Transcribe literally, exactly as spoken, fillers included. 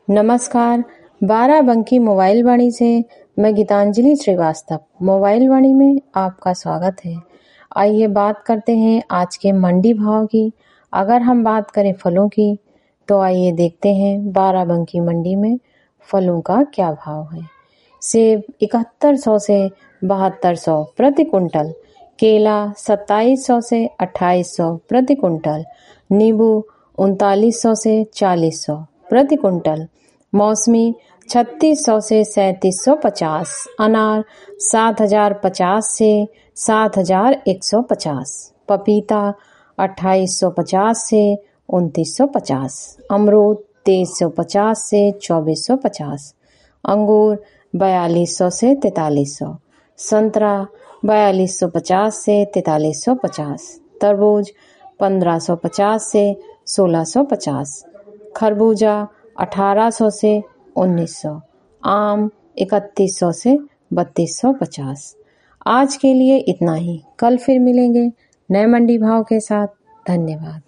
नमस्कार। बाराबंकी मोबाइल वाणी से मैं गीतांजलि श्रीवास्तव मोबाइल वाणी में आपका स्वागत है। आइए बात करते हैं आज के मंडी भाव की। अगर हम बात करें फलों की तो आइए देखते हैं बाराबंकी मंडी में फलों का क्या भाव है। सेब इकहत्तर सौ से बहत्तर सौ प्रति कुंटल, केला सत्ताईस सौ से अट्ठाईस सौ प्रति कुंटल, नींबू उनतालीस सौ से चालीस सौ प्रति कुंटल, मौसमी छत्तीस सौ से सैंतीस सौ पचास, अनार सात हजार पचास से सात हजार एक सौ पचास, पपीता अट्ठाईस सौ पचास से उनतीस सौ पचास, अमरूद तेईस सौ पचास से चौबीस सौ पचास, अंगूर बयालीस सौ से तैतालीस सौ, संतरा बयालीस सौ पचास से तैतालीस सौ पचास, तरबूज पंद्रह सौ पचास से सोलह सौ पचास, खरबूजा अठारह सौ से उन्नीस सौ, आम इकतीस सौ से बत्तीस सौ पचास। आज के लिए इतना ही। कल फिर मिलेंगे नए मंडी भाव के साथ। धन्यवाद।